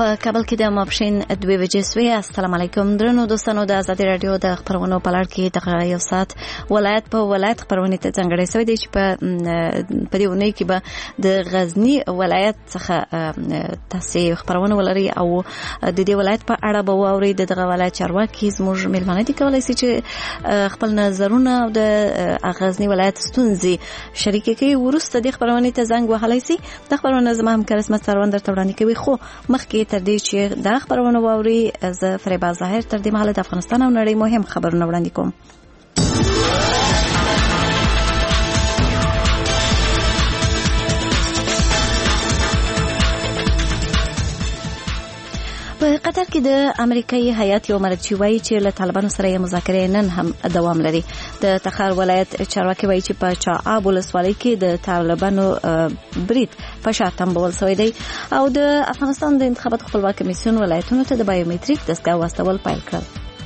په کابل کې د ماپښین 2 بجې سوې. السلام علیکم درنو دوستانو، د ازادي رادیو د خبرونو په لړ کې د یو ساعت ولایت په ولایت خبرونه ته ځانګړې شوې دي چې په دې ونې کې به د غزنی ولایت څخه تاسو خبرونه ولري او د دې ولایت په اړه به واوري. دغه ولایت چارواکي زموږ ملمنه دي کولای شي چې خپل نظرونه د غزنی ولایت ستونزې شریک کړي. ورسته د خبرونه ته زنګ وهلای شي. د خبرونه زما هم کرسمت سروان درته وړاندې کوي. خو مخکې تر دې چې دا خبرونه واوري، زه فریبا ظاهر تر دې مهاله د افغانستان او نړۍ مهم خبرونه وړاندې کوم. په قطر کې د امریکایي هیات یو مرکزي وایي چې له طالبانو سره یې مذاکرې نن هم دوام لري. د تخار ولایت چارواکي وایي چې په چااب ولسوالۍ کې د طالبانو برید په شا تمبول شوی دی او د افغانستان د انتخاباتو خپلواک کمیسیون ولایتونو ته د بایومټریک دستګاه واستول پیل کړل.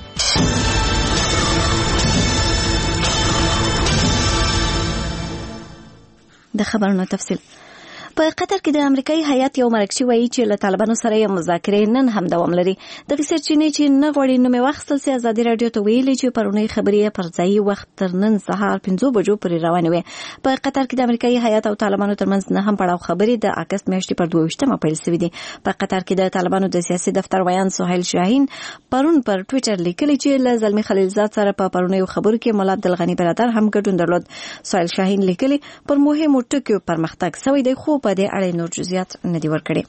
د خبرونو تفصیل. په قطر کې د امریکایي هیات یو مرکزي وایي چې له طالبانو سره یې مذاکرې نن هم دوام لري. د سرچینې چې نه غوړي نومې واخیستل سي ازادي رادیو ته ویلي چې پرونی خبرې پر ځای وخت تر نن سهار 5 بجو پورې روانې وي. په قطر کې د امریکایي هیات او طالبانو ترمنځ نه هم پړاو خبرې د اگست میاشتې پر 22مه پیل شوې دي. په قطر کې د طالبانو د سیاسي دفتر ویان سهیل شاهین پرون پر ټوئیټر لیکلي چې له زلمی خلیلزاد سره په پرونی خبرو کې مولا عبدالغنی برادر هم ګډون درلود. سهیل شاهین لیکلي پر مهمو ټکو پرمختګ شوی دی خو په دې اړه نور جزئیات نه دی ورکړي.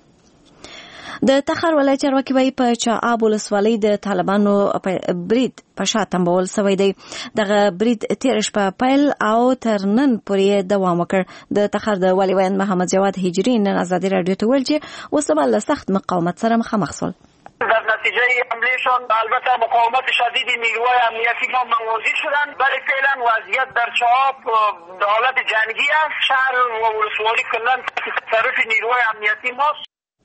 د تخار ولایت چارواکي وایي په چااب ولسوالۍ د طالبانو برید په شا تمبول شوی دی. دغه برید تیر شپه پیل او تر نن پورې دوام وکړ. د تخار د والي ویان محمد جواد هجری نن ازادي رادیو ته ویل چې وسبه له سخت مقاومت سره مخامخ شول. در نتیجه حملهشان البته مقاومت شدید نیروهای امنیتی ما مواجه شدند، ولی فعلا وضعیت در چااب در حالت جنگی است. شهر و ولسوالی کلا تحت تصرف نیروهای امنیتی ماست.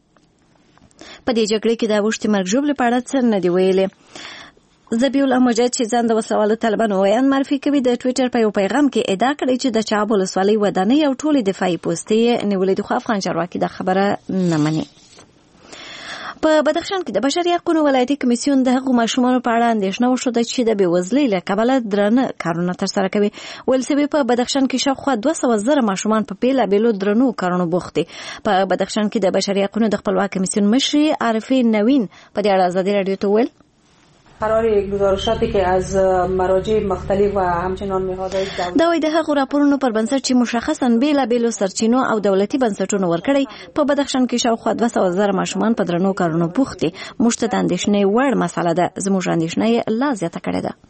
په دې جګړه کې د وشتي مرګ ژوبل په اړه څه نه دی ویلي. ذبیح الله مجاهد چې ځان د وسوالو طالبانو ویان معرفي کوي د ټوئیټر په یو پیغام کې ادعا کړې چې د چااب ولسوالۍ ودانۍ او ټولې دفاعي پوستې نیولې دي، خو افغان چارواکي د خبره نه مني. په بدخشان کې د بشري حقوقو ولایتي کمیسیون د حقوقو ماشومانو په اړه اندېښنه وښوده چې د بېوزلۍ له کبله درانه کارونه ترسره کوي. ویل شوي په بدخشان کې شاوخوا 200,000 ماشومان په بېلابېلو درنو کارونو بوخت دي. په بدخشان کې د بشري حقوقو د خپلواک کمیسیون مشري عارفه نوین په دې اړه ازادي رادیو ته ویل قرار گزارشاتی که از مراجع مختلف و همچنان نهادهای دولتی دا وایي د هغو راپورونو پر بنسټ چې مشخصاً بېلابېلو سرچینو او دولتي بنسټونو ورکړی په بدخشان کې شاوخوا 200,000 ماشومان په درنو کارونو بوخت دي. موږ ته د اندېښنې وړ مسله ده. زموږ اندېښنه یې لا زیاته کړې ده.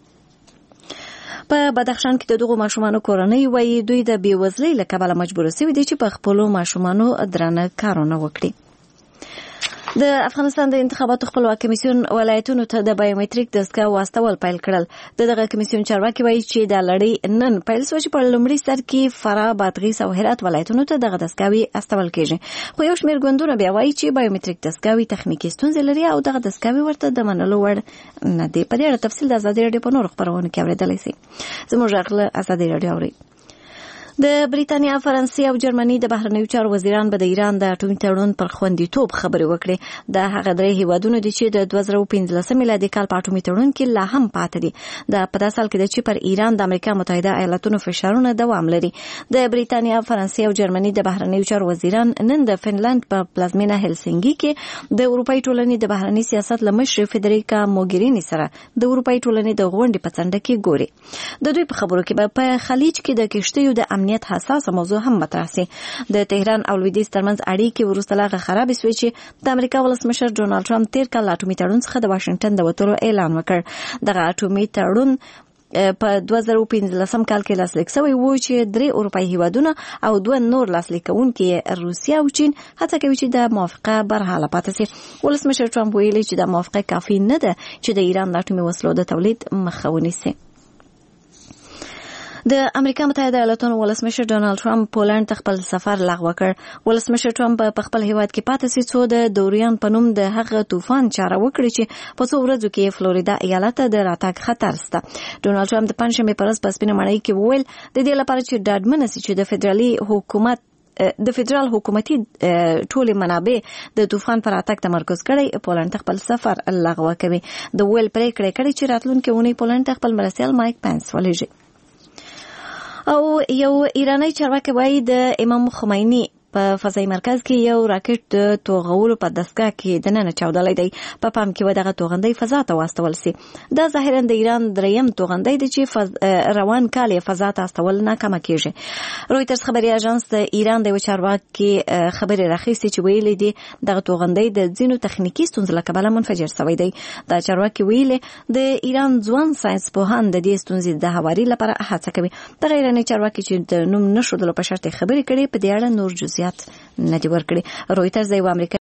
په بدخشان کې د دغو ماشومانو کورنۍ وایي دوی د بېوزلۍ له کبله مجبور شوي دي چې په خپلو ماشومانو درانه کارونه وکړي. د افغانستان د انتخاباتو خپلواک کمیسیون ولایتونو ته د بایومټریک دستګاه واستول پیل کړل. دغه کمیسیون چارواکي وایي چې د لړۍ نن پیل شو چې په لومړي سر کې فراه، بادغیس او هرات ولایتونو ته دغه دستګاوي استول کېږي. خو یو شمېر ګوندونه بیا وایي چې بایومټریک دستګاوي تخنیکي ستونزې لري او دغه دستګاوي ورته د منلو وړ نه دي. په دې اړه تفصیل د ازادي رادیو په نورو خبرونو کې اورېدلی شئ. زموږ غږ ازادي رادیو اورئ. د بریتانیا، فرانسې او جرمني د بهرنیو چارو وزیران به د ایران د اټومي تړون پر خوندیتوب خبرې وکړي. د هغه درې هیوادونو دي چې د 2015 میلادي کال په اټومي تړون کې لا هم پاتې دي. د په داسې حال کې چې پر ایران د امریکا متحده ایالاتونو فشارونه دوام لري. د بریتانیا، فرانسې او جرمني د بهرنیو چارو وزیران نن د فنلند په پلازمینه هلسینګي کې د اروپאי ټولنې د بهرني سیاست لمشر فدریکا موګرینی سره د اروپאי ټولنې د غونډې په څنډه کې ګوري. د دوی په خبرو کې په خلیج کې د کشتیو د امنیت حساسه موضوع هم مطرح شي. د تهران او لویدیځ ترمنځ اړیکې وروسته لا خراب شوې چې د امریکا ولسمشر ډونالد ټرمپ تیر کال اټومي تړون څخه د واشنگټن د وټولو اعلان وکړ. دغه اټومي تړون په 2015 کال کې لاسلیک شوی و چې 3 اروپאי هیوادونه او 2 نور لاسلیک کوونکي روسیا او چین هڅه کوي چې د موافقه برحاله پاتې شي. ولسمشر ټرمپ ویلي چې د موافقه کافي نه ده چې د ایران د اټومي وسلو د تولید مخه ونیسي. د امریکا متحده ایالاتونو ولسمشر ډونالد ټرمپ پولند ته خپل سفر لغوه کړ. ولسمشر ټرمپ په خپل هیواد کې پاتې شي څو د دوریان په نوم د هغه طوفان چاره وکړي چې په څو ورځو کې فلوریدا ایالت ته د راتګ خطر شته. ډونالد ټرمپ د پنځمې پر ورځ په سپینه ماڼۍ کې وویل د دې لپاره چې ډاډمن شي چې د فدرالي حکومت د فدرال حکومتي ټول منابع د طوفان پر اتاک تمرکز کړي. پولند خپل سفر لغوه کوي. د ویل پریکړه کړي چې راتلونکي اونۍ پولند خپل مرستیال مایک پنس ولېږي. او یو ایرانی چارواکي وایي د امام خمیني په فضایي مرکز کې یو راکټ د توغولو په دستګاه کې دننه چاودلی دی. په پام کې و دغه توغندۍ فضا ته واستول سي. دا ظاهرا د ایران دریم توغندۍ دی چې روان کال یې فضا ته استول ناکامه کیږي. رویټرز خبري اژانس د ایران د یو چارواکي خبرې راخیستې چې ویلي دي دغه توغندۍ د ځینو تخنیکي ستونزو له کبله منفجر شوی دی. دا چارواکي ویلي د ایران ځوان ساينس پوهان د دې ستونزې د هواري لپاره هڅه کوي. دغه ایراني چارواکي چې د نوم نشودلو په شرط خبرې کړي په دې اړه نور جزئیات نه دي ورکړي. رویټرز د یو امریکا